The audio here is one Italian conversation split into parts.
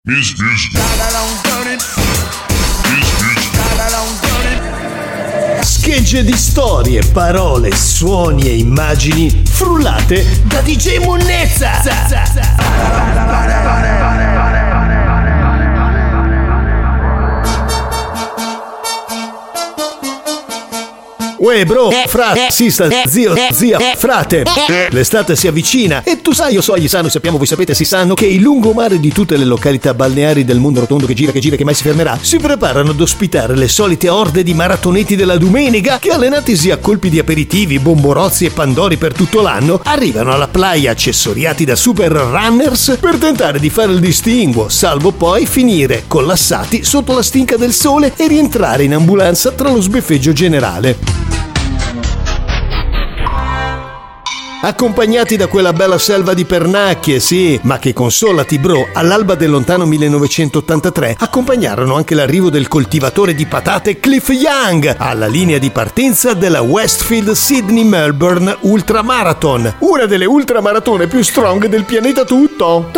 Schegge di storie, parole, suoni e immagini frullate da DJ Monnezza. Uè bro, sista, zio, zia, frate, l'estate si avvicina e tu sai, io so, gli sanno, sappiamo, voi sapete, si sanno che il lungomare di tutte le località balneari del mondo rotondo che gira, che mai si fermerà, si preparano ad ospitare le solite orde di maratoneti della domenica che, allenatisi a colpi di aperitivi, bomborozzi e pandori per tutto l'anno, arrivano alla playa accessoriati da super runners per tentare di fare il distinguo, salvo poi finire collassati sotto la stinca del sole e rientrare in ambulanza tra lo sbeffeggio generale. Accompagnati da quella bella selva di pernacchie, sì, ma che consolati bro, all'alba del lontano 1983 accompagnarono anche l'arrivo del coltivatore di patate Cliff Young alla linea di partenza della Westfield Sydney Melbourne Ultramarathon, una delle ultramaratone più strong del pianeta tutto.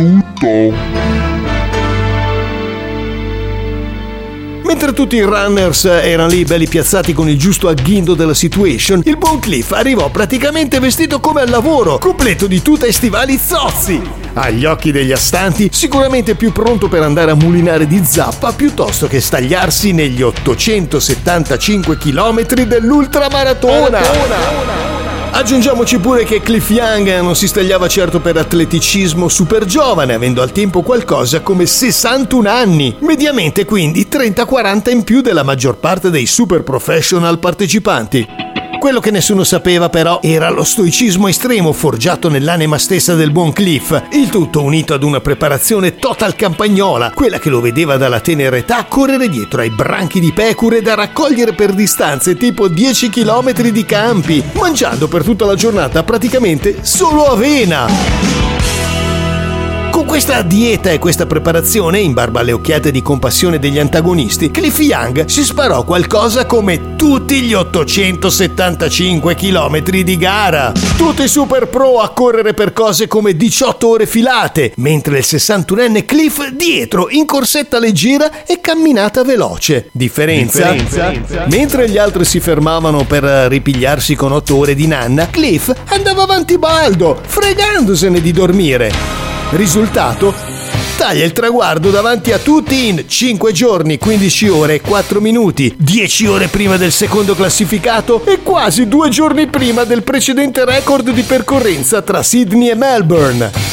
Mentre tutti i runners erano lì belli piazzati con il giusto agghindo della situation, il buon Cliff arrivò praticamente vestito come al lavoro, completo di tuta e stivali zozzi. Agli occhi degli astanti, sicuramente più pronto per andare a mulinare di zappa piuttosto che stagliarsi negli 875 km dell'ultramaratona. Aggiungiamoci pure che Cliff Young non si stagliava certo per atleticismo super giovane, avendo al tempo qualcosa come 61 anni, mediamente quindi 30-40 in più della maggior parte dei super professional partecipanti. Quello che nessuno sapeva però era lo stoicismo estremo forgiato nell'anima stessa del buon Cliff, il tutto unito ad una preparazione total campagnola, quella che lo vedeva dalla tenera età correre dietro ai branchi di pecore da raccogliere per distanze tipo 10 km di campi, mangiando per tutta la giornata praticamente solo avena. Con questa dieta e questa preparazione, in barba alle occhiate di compassione degli antagonisti, Cliff Young si sparò qualcosa come tutti gli 875 km di gara. Tutti super pro a correre per cose come 18 ore filate, mentre il 61enne Cliff dietro in corsetta leggera e camminata veloce. Differenza? Mentre gli altri si fermavano per ripigliarsi con 8 ore di nanna, Cliff andava avanti baldo, fregandosene di dormire. Risultato? Taglia il traguardo davanti a tutti in 5 giorni, 15 ore e 4 minuti, 10 ore prima del secondo classificato e quasi 2 giorni prima del precedente record di percorrenza tra Sydney e Melbourne.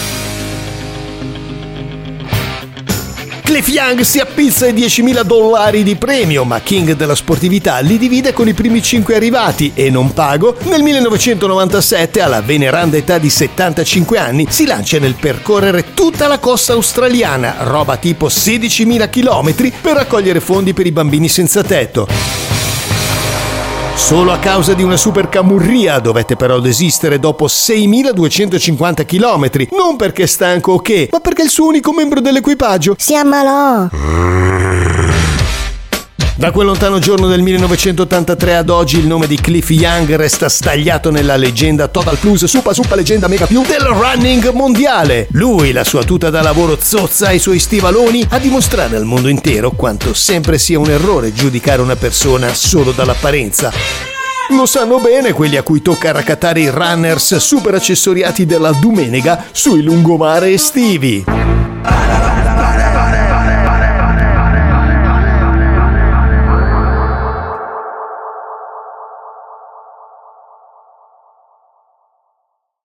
Cliff Young si appizza ai $10.000 di premio, ma King della sportività li divide con i primi 5 arrivati e non pago. Nel 1997, alla veneranda età di 75 anni, si lancia nel percorrere tutta la costa australiana, roba tipo 16.000 km, per raccogliere fondi per i bambini senza tetto. Solo a causa di una super camurria dovette però desistere dopo 6.250 km, non perché stanco o che, ma perché il suo unico membro dell'equipaggio si ammalò. Da quel lontano giorno del 1983 ad oggi il nome di Cliff Young resta stagliato nella leggenda Total Plus Super leggenda Mega Più del running mondiale. Lui, la sua tuta da lavoro zozza e i suoi stivaloni a dimostrare al mondo intero quanto sempre sia un errore giudicare una persona solo dall'apparenza. Lo sanno bene quelli a cui tocca raccattare i runners super accessoriati della domenica sui lungomare estivi.